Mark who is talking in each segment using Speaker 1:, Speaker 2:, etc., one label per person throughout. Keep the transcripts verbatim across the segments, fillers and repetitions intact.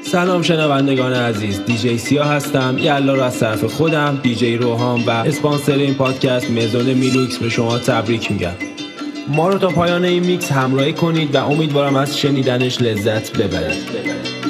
Speaker 1: سلام شنوندگان عزیز، دیجی سیاه هستم. یلا رو از طرف خودم، دیجی روحان و اسپانسر این پادکست مزون میلوکس به شما تبریک میگم. ما رو تا پایان این میکس همراهی کنید و امیدوارم از شنیدنش لذت ببرید.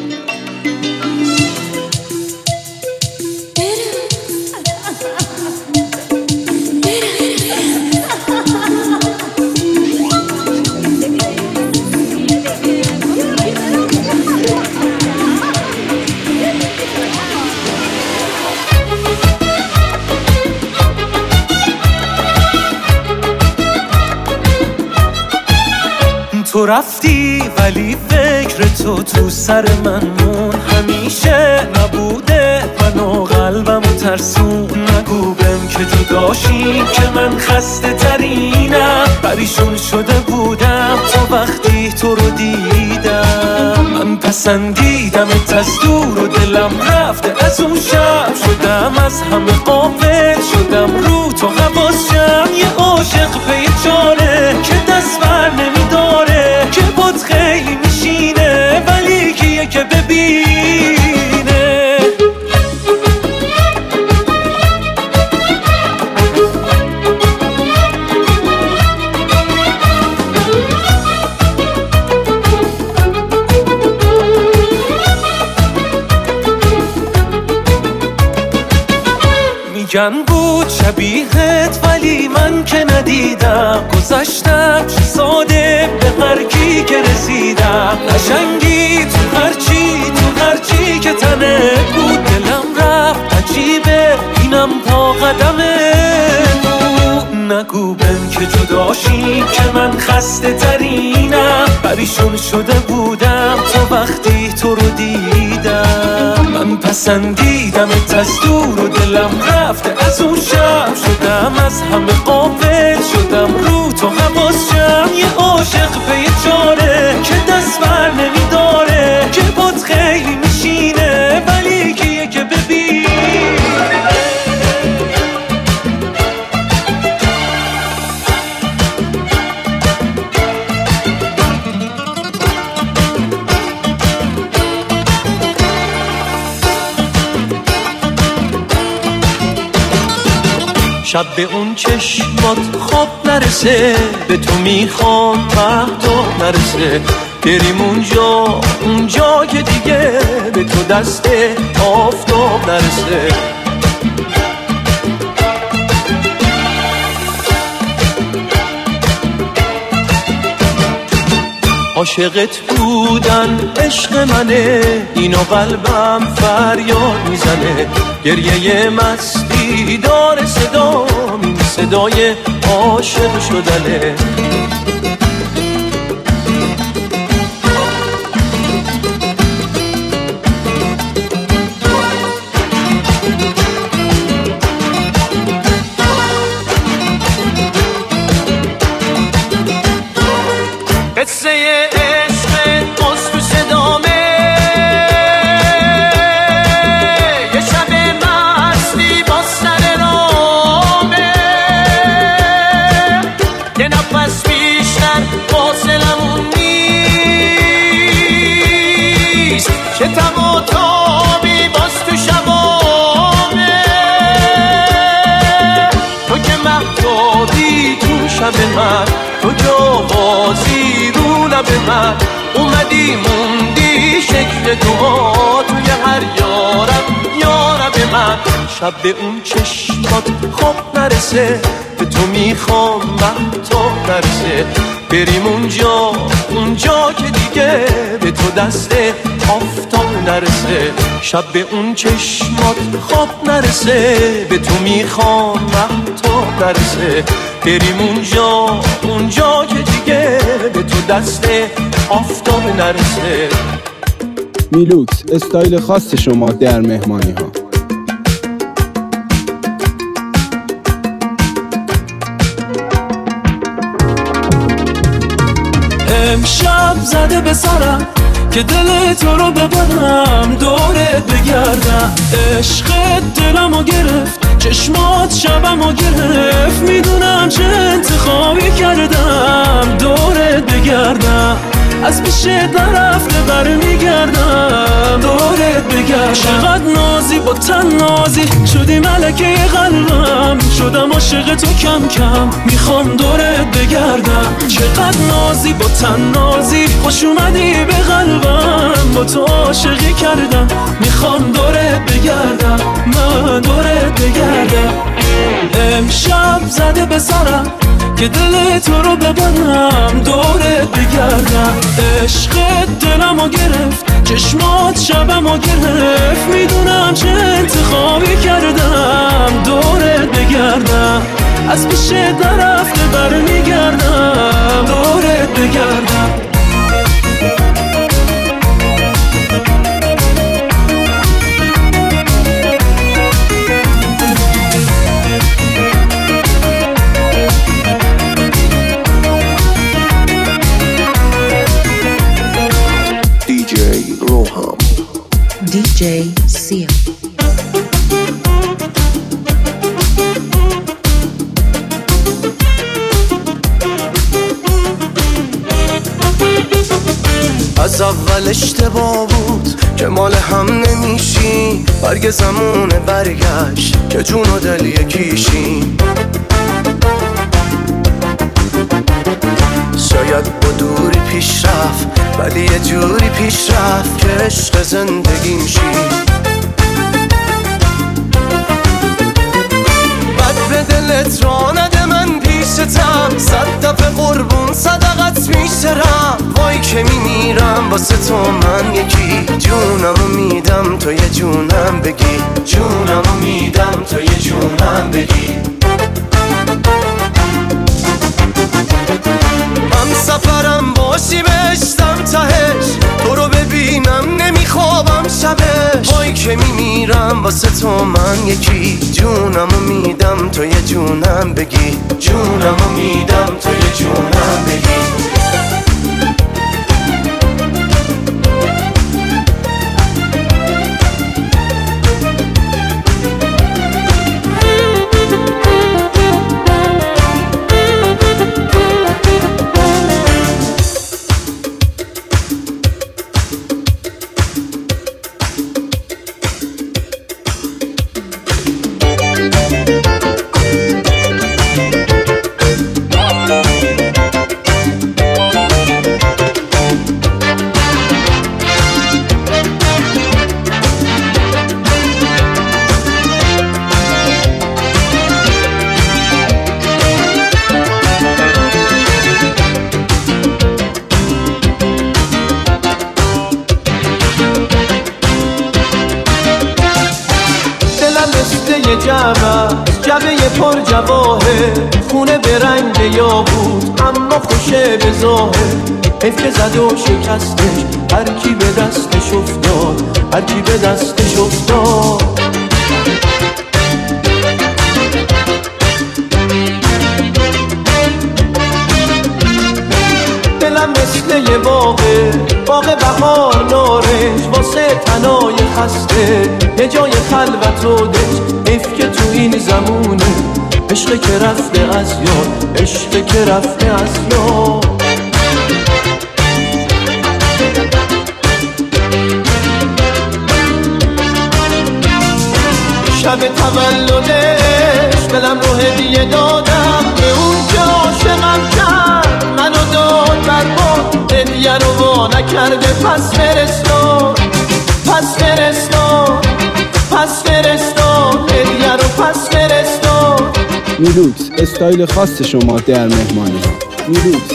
Speaker 2: تو رفتی ولی فکر تو تو سر من مون، همیشه نبوده من و قلبم و ترسون. نگو بهم که جداشی که من خسته ترینم، پریشون شده بودم تا وقتی تو رو دیدم. من پسندیدمت از دور و دلم رفته از اون شب، شدم از همه غافل، شدم رو تو حواسم. یه عاشق پی چاره که دست بر نمیداره، که بود خیلی میشینه ولی کیه که ببینه. میگن بود شبیهت ولی من که ندیدم، گذشتم چه ساده به هر کی که رسیدم. قشنگی تو هرچی تو هرچی که تنه بود، دلم رفت عجیبه اینم پا قدمه بود. نگو بهم که جداشی که من خسته ترینم، پریشون شده بودم تا وقتی تو رو دیدم. من پسندیدمت از دور و دلم رفته از اون شب، شدم از همه غافل، شدم رو تو حواسم. یه عاشق پی چاره که دست بر نمیداره، که بود خیلی میشینه ولی کیه که ببینه. شب به اون چشمات خواب نرسه، به تو میخوام مهتاب نرسه. بریم اونجا اونجا که دیگه به تو دست آفتاب نرسه. عاشقت بودن عشق منه، اینو قلبم فریاد میزنه. گریه مستی داره صدا، این صدای عاشق شدنه. قصه عشق قصد تو صدامه، یه شب مستی با سر رامه. یه نفس بیشتر فاصلمون نیست، چه تم و تابی باز تو شبامه. تو که مهتابی تو شب من، تو جوازی رو لب من. اومدی موندی شکل دعا توی هر یارم یارم من. شب به اون چشمات خواب نرسه، به تو میخوام مهتاب نرسه. بریم اونجا اونجا که دیگه به تو دست آفتاب نرسه. شب به اون چشمات خواب نرسه، به تو میخوام مهتاب نرسه. بریم اونجا اونجا که دیگه به تو دست آفتاب نرسه.
Speaker 1: میلوکس، استایل خاص شما در مهمانی ها.
Speaker 2: امشب زده به سرم که دل تو رو ببرم، دورت بگردم. عشقت دلمو گرفت، چشمات شبمو گرفت. میدونم چه انتخابی کردم، دورت بگردم. از پیشت نرفته برمیگردم دورت بگردم. چقدر نازی با تن نازی شدی ملکه قلبم، شدم عاشق تو کم کم میخوام دورت بگردم. چقدر نازی با تن نازی خوش اومدی به قلبم، با تو عاشقی کردم میخوام دورت بگردم، من دورت بگردم. امشب زده به سرم که دل تو رو ببندم دورت بگردم. عشقت دلمو گرفت چشمات شبمو گرفت، میدونم چه انتخابی کردم دورت بگردم. از پیشت نرفته برمیگردم دورت بگردم.
Speaker 3: دی جی سیا.
Speaker 4: از اول اشتباه بود که مال هم نمیشی، برگ زمونه برگشت که جون و دل یکیشیم. شاید با دوری پیش رفت ولی یه جوری پیش رفت که عشق زندگیم شی. بد به دلت را نده من پیشتم، صد دفعه قربون صدقت میشرم. وای که میمیرم واسه تو من یکی، جونمو میدم تو یه جونم بگی، جونمو میدم تو یه جونم بگی. هم سفرم باشی بشتم تهش، تو رو ببینم نمیخوابم شبش. وای که میمیرم واسه تو من یکی، جونمو میدم تو یه جونم بگی، جونمو میدم تو یه جونم بگی. جبه پر جواهر خونه به رنگ یاقوت، اما خوشه به ظاهر. حیف که زد و شکستش هر کی به دستش افتاد، هر کی به دستش افتاد. دلم مثل یه باغه، باغ بهار نارنج واسه تنای خسته، یه جای خلوت و دش. حیف که تو این زمونه عشق که رفته از یاد، عشق که رفته از یاد. شب تولدش دلم رو هدیه دادم به اون که عاشقم کرد، منو داد برباد، هدیه رو وا نکرده. پس فرستاد پس فرستاد پس فرستاد هدیه رو پس فرستاد.
Speaker 1: میلوکس، استایل خاص شما در مهمانی ها. میلوکس.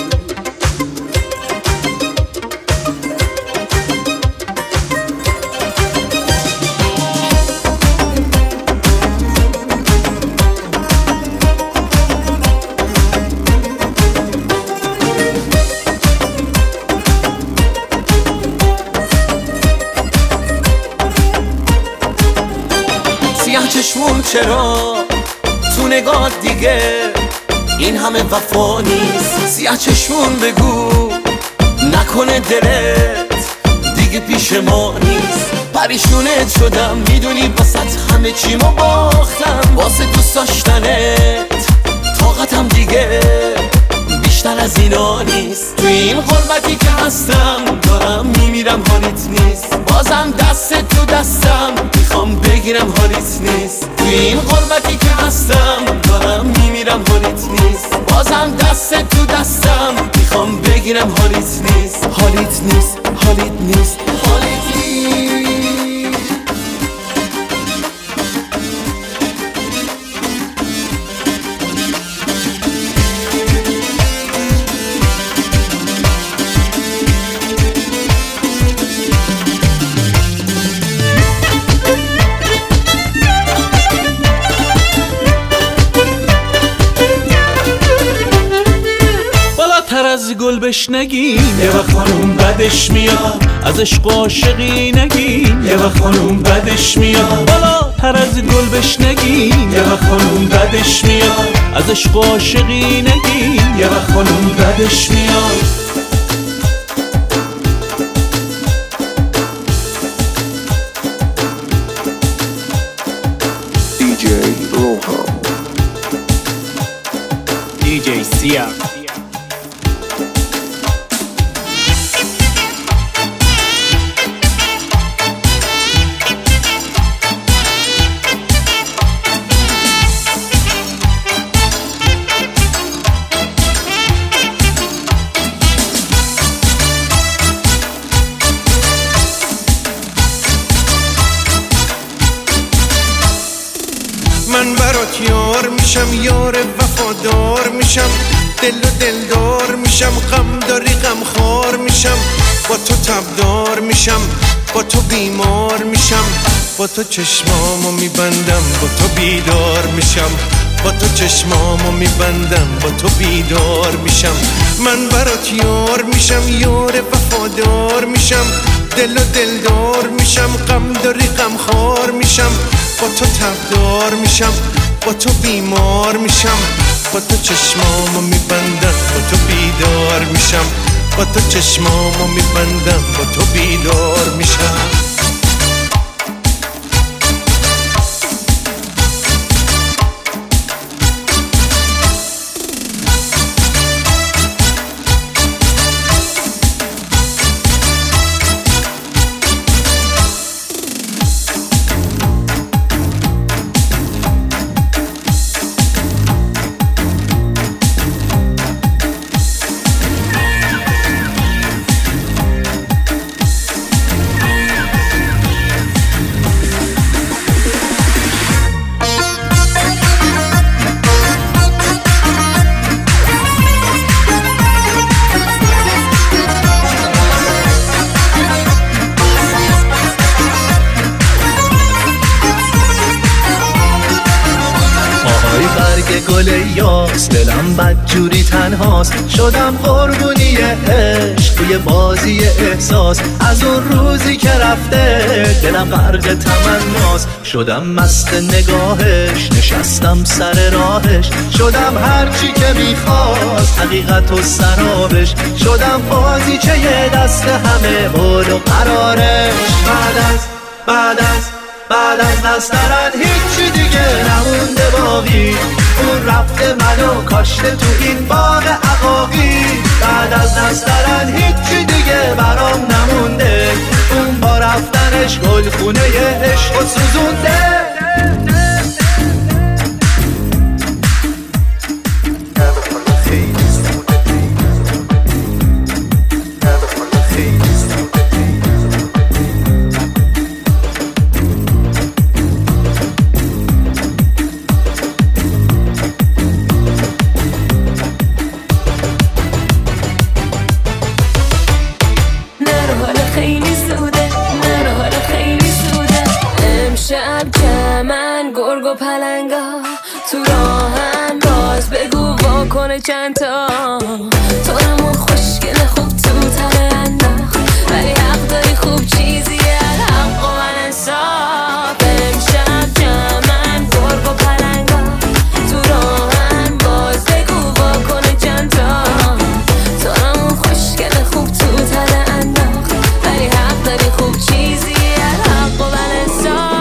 Speaker 2: سیاه چشمون چرا تو نگاه دیگه این همه وفا نیست؟ سیاه چشمون بگو نکنه دلت دیگه پیش ما نیست. پریشونت شدم میدونی واسه همه چیمو باختم، واسه دوست داشتنت طاقتم دیگه بیشتر از اینا نیست. توی این غربتی که هستم دارم میمیرم حالیت نیست. بازم دست تو دستم میخوام بگیرم حالیت نیست. توی این غربتی که هستم دارم میمیرم حالیت نیست. بازم دست تو دستم میخوام بگیرم حالیت نیست. حالیت نیست حالیت نیست حالیت نیست. از گل بشنگین یه وقت خانوم بدش میاد، از عشق و عاشقی نگین یه وقت خانوم بدش میاد. بالاتر از گل بشنگین یه وقت خانوم بدش میاد، از عشق و عاشقی نگین یه وقت خانوم بدش میاد.
Speaker 5: دی جی روحام،
Speaker 1: دی جی سیاه.
Speaker 6: من برات یار میشم، یار وفادار میشم، دل و دلدار میشم، غم داری غم خار میشم، با تو تبدار میشم، با تو بیمار میشم، با تو چشمامو میبندم، با تو بیدار میشم، با تو چشمامو میبندم، با تو بیدار میشم. من برات یار میشم، یار وفادار میشم، دل و دلدار میشم، غم داری غم خار میشم، با تو تبدار میشم، با تو بیمار میشم، با تو چشمامو میبندم، با تو بیدار میشم، با تو چشمامو میبندم، با تو بیدار میشم.
Speaker 7: گل یاس دلم بدجوری تنهاست، شدم قربونی عشق توی بازی احساس. از اون روزی که رفته دلم غرق تمناست، شدم مست نگاهش، نشستم سر راهش، شدم هرچی که میخواست حقیقت و سرابش، شدم بازی چه یه دست همه بود و قرارش. بعد از بعد از بعد از نسترن هیچی دیگه نمونده باقی، اون رفته منو کاشته تو این باغ عقاقی. بعد از نسترن هیچی دیگه برام نمونده، اون با رفتنش گلخونه عشق و سوزونده.
Speaker 8: چند تا تو همون خوشگل خوب تو تره انداخت، ولی حق داری خوب چیزیه حق و من انصاف. امشب جمعن گرگ و پلنگا تو راهن، باز بگو وا کنه چند تا تو همون خوشگل خوب تو تره انداخت، ولی حق داری خوب چیزیه حق و من انصاف.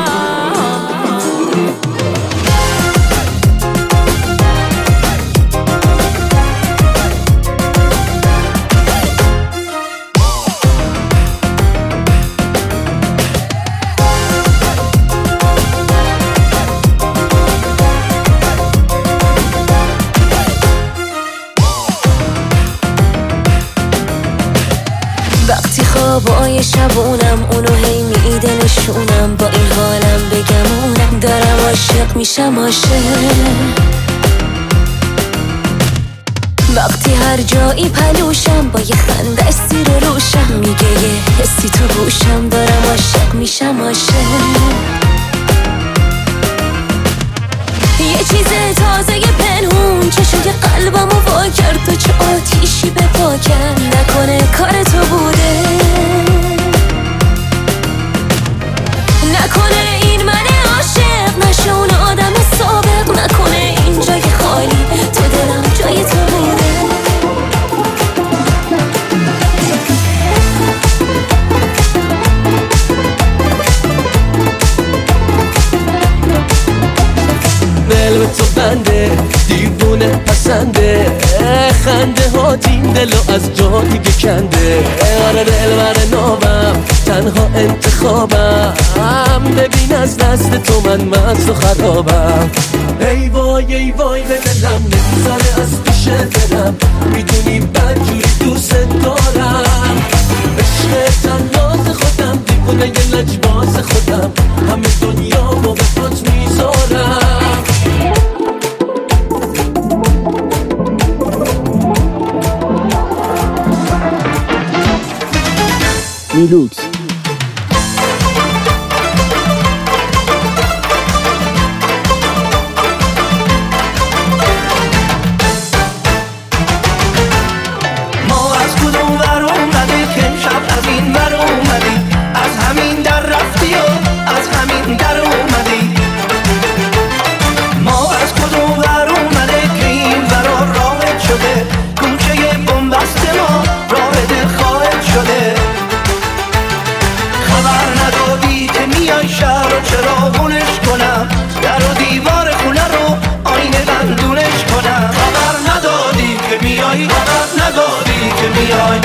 Speaker 8: وقتی خوابای شبونم اونو هی میده نشونم، با این حالم بگمونم دارم عاشق میشم عاشق. وقتی هر جایی پلوشم با یه خنده سیر روشم، میگه یه حسی تو گوشم دارم عاشق میشم عاشق. یه چیز تازه پنهون چشوی قلبمو وا کرد و چه آتیشی به پا کرد. نکنه کار تو بوده، نکنه این من عاشق نشه اون آدم سابق، نکنه این جای خالی تو دلم جای تو بوده.
Speaker 2: دل به تو بنده دیوونه پسنده، خنده ها دین دلو از جا دیگه کنده. آره دل بر نابم تنها انتخابم، ببین از دست تو من مست و خرابم. ای وای ای وای به دلم نمیذاره از پیش دلم، میدونی بدجوری دوست دارم. عشق تناز خودم دیوونه یه لجباز خودم، همه دنیا با به پات میذارم.
Speaker 1: میلوکس
Speaker 7: ما از کدوم ور اومدی که امشب از این ور اومدی، از همین در رفتی و از همین در اومدی. ما از کدوم ور اومده که این ورا راحت شده، کوچه بنبست ما راه دل خواهد شده. خبر ندادی که میای شهر و چراغونش کنم، در و دیوار خونه رو آینه بندونش کنم. خبر ندادی که میای، خبر ندادی که میای.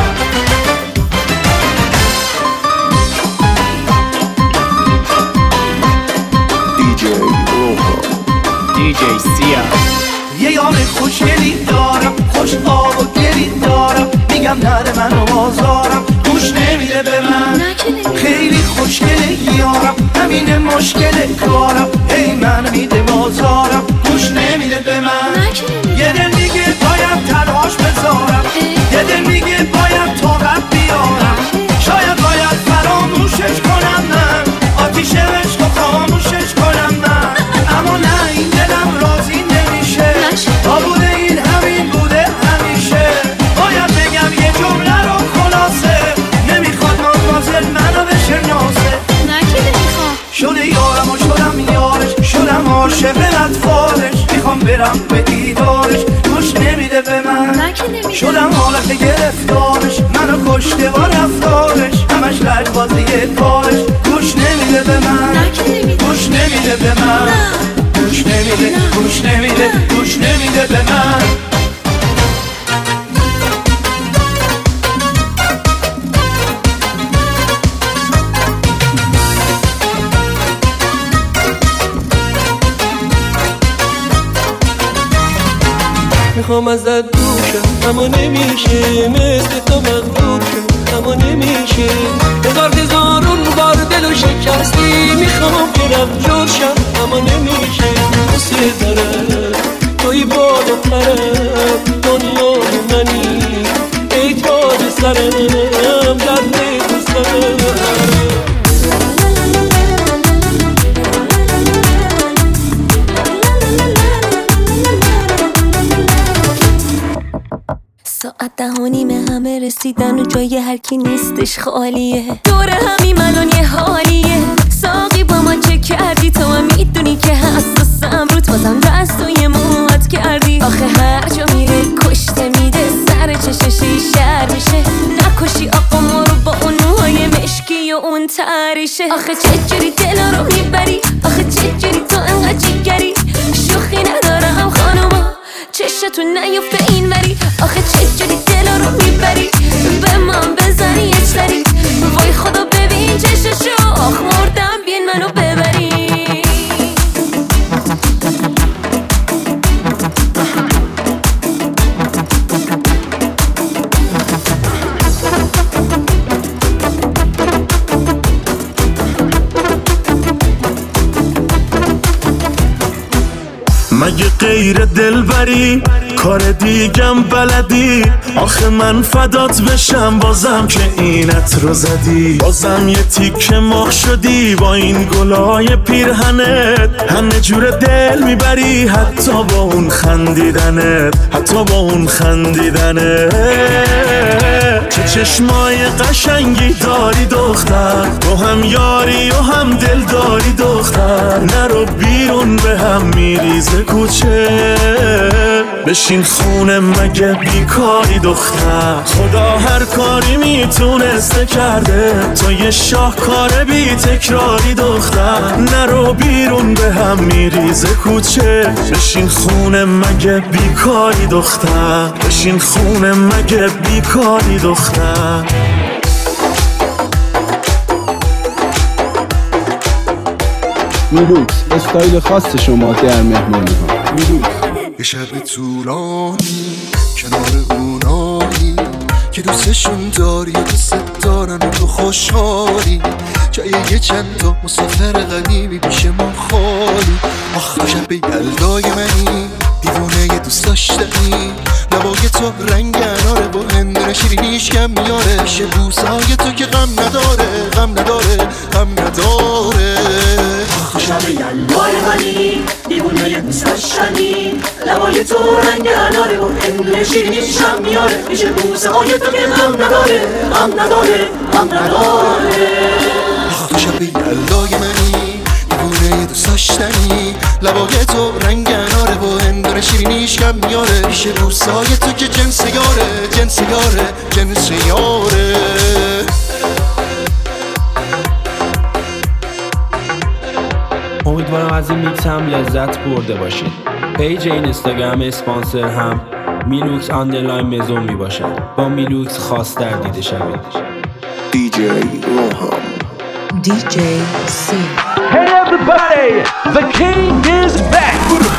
Speaker 5: دی جی روحام
Speaker 1: دی جی سیا.
Speaker 7: یه یار خوشگلی دارم، خوش آب و گلی دارم، میگم نره منو بازارم، گوش نمیده به من. خیلی خوشگله یارم، همین مشکل کارم، هی من میده بازارم، گوش نمیده به من. یه دل میگه باید تلاش بذارم، یه دل میگه باید طاقت بیارم، شاید باید فراموشش کنم من، آتیش عشق و خاموشش کنم من. اما نه این دلم راضی نمیشه، تا بوده این همین بوده همیشه. باید بگم یه جمله رو خلاصه، نمیخواد مازل منو بشناسه. شده یارم و شدم یارش، شدم عاشق اطفالش، میخوام برم به دیدارش، گوش نمیده به من. شدم حالت گرفتارش، منو کشته با رفتارش، همش لجبازی کارش، گوش نمیده به من، گوش نمیده به من، گوش نمیده، گوش نمیده، گوش نمیده به من.
Speaker 2: میخوام ازت دوشم اما نمیشه، مثل تو مغلوب شم اما نمیشه. هزار هزارون بار دلو شکستی، میخوام برم جوشم اما نمیشه. دوست دارم توی بالا پرم، دنیا منی ای تاج سرم، درد دوستم.
Speaker 8: ساعت ده و نیمه همه رسیدن و جای هر کی نیستش خالیه، دور همین الان یه حالیه. ساقی با ما چه کردی تو، هم میدونی که حساسم روت، بازم دست و یه موت کردی. آخه هر جا میره کشته میده، سر چششی شر میشه. نکشی آقا ما رو با اون موهای مشکی و اون تریشه. آخه چجوری دلا رو میبری، آخه چجوری تو انقدر جیگری. شوخی ندارم خانوما، چشتون نیفته این وری. آخه چجوری دلا رو میبری، به من بزنی یه سری. وای خدا ببین چششو، آخ مردم بین منو ببری.
Speaker 9: غیر دلبری کار دیگم بلدی آخه من فدات بشم بازم که اینت رو زدی بازم یه تیکه مخ شدی با این گلای پیرهنت همه جور دل میبری حتی با اون خندیدنت حتی با اون خندیدنت چه چشمای قشنگی داری دختر تو هم یاری و هم دل داری دختر نرو بیرون به هم میریزه کوچه بشین خونه مگه بیکاری دختر خدا هر کاری میتونسته کرده تو یه شاهکار بی تکراری دختر نرو بیرون به هم میریزه کوچه بشین خونه مگه بیکاری دختر بشین خونه مگه بیکاری دختر
Speaker 1: میلوکس استایل خاص شما در مهمانی ها میلوکس
Speaker 5: یه شب طولانی کنار اونایی که دوستشون داری و دوست دارن و تو خوشحالی جای یه چند تا مسافر غریبی پیش ما خالی آخ تو شب یلدای منی دیوونه یه دوست داشتنی لبای تو رنگ اناره با هندونه شیرینیش کم میاره پیش بوسای تو که غم نداره غم نداره غم نداره
Speaker 10: آخ تو شب یلدای منی دیوونه یه دوست داشتنی لبای تو رنگ اناره با هندونه شیرینیش کم میاره پیش بوسای تو که غم نداره غم نداره غم نداره
Speaker 5: آخ تو شب یلدای منی دیوونه یه دوست داشتنی لبای تو رنگ اناره با هندونه شیرینیش کم میاره پیش بوسای تو که جنس یاره جنس یاره جنس یاره
Speaker 1: امیدوارم از این میکس هم لذت برده باشید. پیج این اینستاگرام اسپانسر هم میلوکس آندرلاین مزون می باشد. با میلوکس خاص در دیده شوید.
Speaker 5: دی جی روحان
Speaker 3: دی جی سی.
Speaker 2: Hey everybody, the king is back.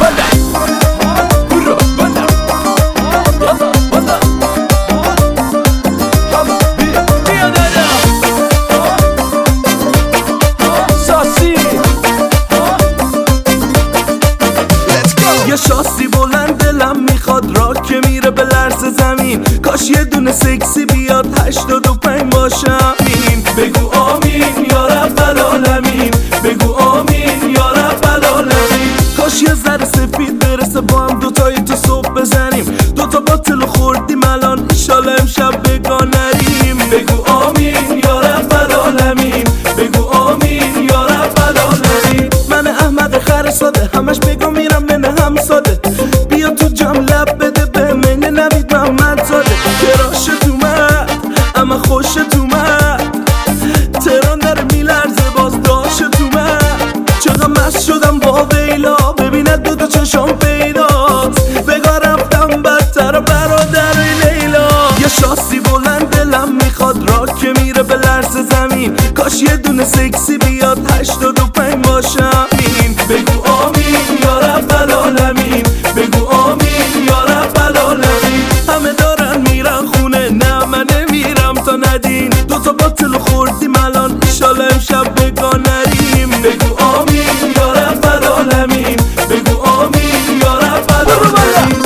Speaker 9: یه شاسی بلند دلم میخواد را که میره به لرز زمین کاش یه دونه سکسی بیاد هشتاد و پنج باشم این بگو آمین یا رب العالمین بگو آمین یا رب العالمین کاش یه ذره سفید برسه با هم دوتایی تو صبح بزنیم دوتا باطل خوردیم الان ایشالا امشب بگاه نریم بگو آمین یا رب العالمین بگو آمین یا رب العالمین من احمق خر ساده همش بگو میرم منه هم ساده بیا تو جام لب بده به منه نوید محمد زاده کراشت اومد اما خوشت اومد تهران داره میلرزه باز داشت اومد چقدر مست شدم با ویلا ببیند دوتا چشم پیداست بگاه رفتم بدتر برادر لیلا یه شاسی بلند دلم میخواد را که میره به لرز زمین کاش یه دونه سکسی بیاد هشتاد و پنج باشم این بگو آمین یا رب العالمین بگو آمین یا رب العالمین همه دارن میرن خونه نه من نمیرم تا ندین دوتا باطل خوردیم الان ایشالا امشب بگاه نریم بگو آمین یا رب العالمین بگو آمین یا رب العالمین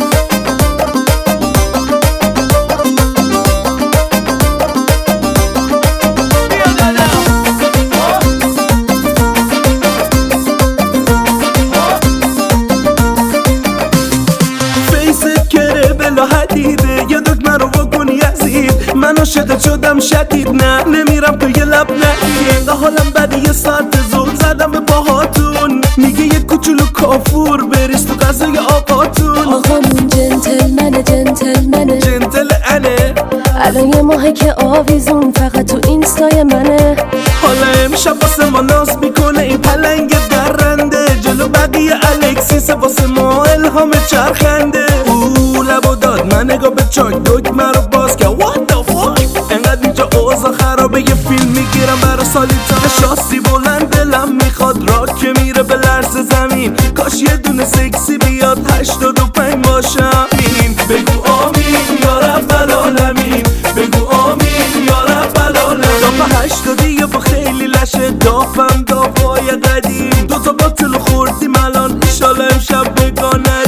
Speaker 9: یه دکمه رو بکنی یزید من عاشقت شدم شدید نه نمیرم تو یه لب نگی اینقه حالم بده یه ساعت زود زدم به باهاتون میگه یه کوچولو کافور بریز تو غذای آقاتون
Speaker 8: آقامون جنتلمنه جنتلمنه
Speaker 9: جنتل انه
Speaker 8: الان یه ماهه که آویزون فقط تو اینستای منه
Speaker 9: حالا امشب واسه ما ناز میکنه این پلنگ درنده جلو بقیه الکسیس واسه ما الهام چرخنده او لبو داد من نگاه به چاک دکمه رو باز که what the fuck انقدر اینجا اوضاع خرابه یه فیلم میگیرم برا سالیتا شاسی بلند دلم میخواد را که میره به لرز زمین کاش یه دونه سکسی بیاد هشتاد و پنج باشم این بگو آمین یا رب العالمین بگو آمین یا رب العالمین دافه هشتادی با خیلی لشه دافم دافای قدیم دوتا باطل خوردیم الان ایشالا امشب بگاه نریم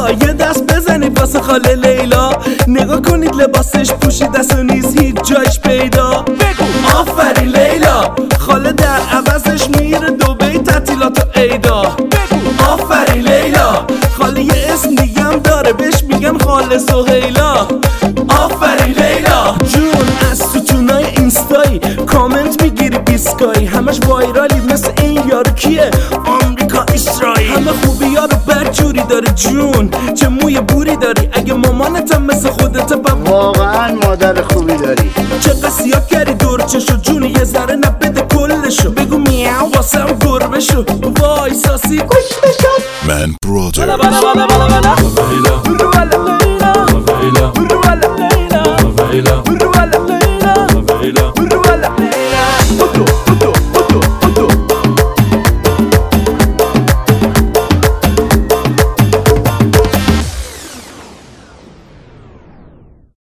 Speaker 9: آقا یه دست بزنید واسه خاله لیلا. نگاه کنید لباسش پوشیده است و نیز هیچ جایش پیدا. بگو آفرین لیلا. خاله در عوضش میره دبی تعطیلات و عیدا. بگو آفرین لیلا. خاله یه اسم دیگه هم داره بهش میگن خاله سهیلا. آفرین لیلا جون. از ستونای اینستایی کامنت میگیری بیسکایی، همش وایرالی مثل این یارو کیه آمریکا اسرائیل. همه خوبی ها رو بد جوری داره جون، چه موی بوری داری. اگه مامانتم مثل خودت پا
Speaker 11: واقعا مادر خوبی داری.
Speaker 9: چه قصیا کردی دور چشو جون یه ذره نبده کلشو. بگو میاو واسم گربه شو. وای ساسی گوش بشو
Speaker 5: من برادر
Speaker 9: بلا بلا بلا بلا بلا